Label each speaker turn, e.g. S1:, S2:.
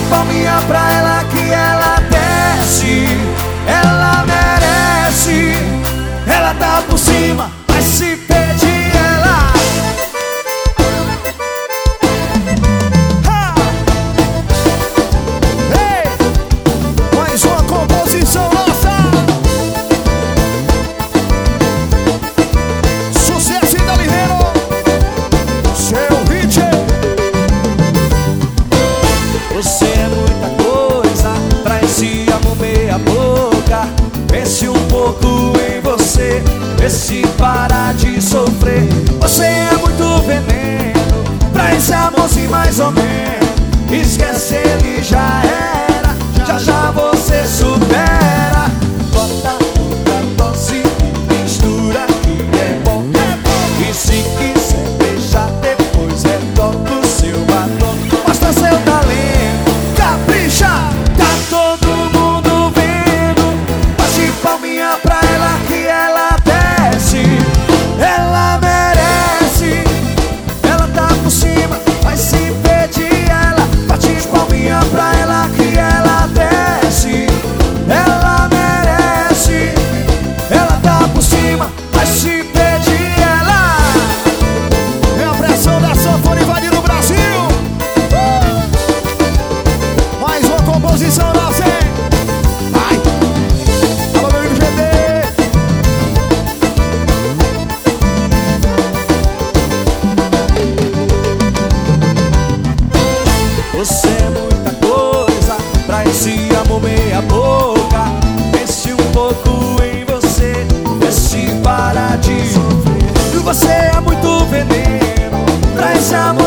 S1: palminha pra ela que ela desce. Ela merece. Ela tá por cima, mas se pedir ela. Ei, mais uma composição nossa. Sucesso em Dalineiro. Seu hit. Você é muita coisa pra esse amor meia boca. Pense um pouco em você, vê se para de sofrer. Você é muito veneno pra esse amorzinho mais ou menos. Esquece ele, já era. Já já você supera. Bota outra dose, mistura que é bom. E se quiser beijar depois retoca o seu batom. Mostra seu talento, capricha, tá todo mundo vendo. Bate palminha pra ela que ela desce. Ela merece. Ela tá por cima, mas se pedir ela. Bate palminha pra ela que ela desce. Ela merece. Ela tá por cima, mas se pedir ela. É a pressão da sanfona invadindo o Brasil. Mais uma composição nossa, hein? Vai! Alô, meu amigo GD! Você é muita coisa pra esse amor meia boca. Pense um pouco em você, vê se para de sofrer. E você é muito veneno pra esse amor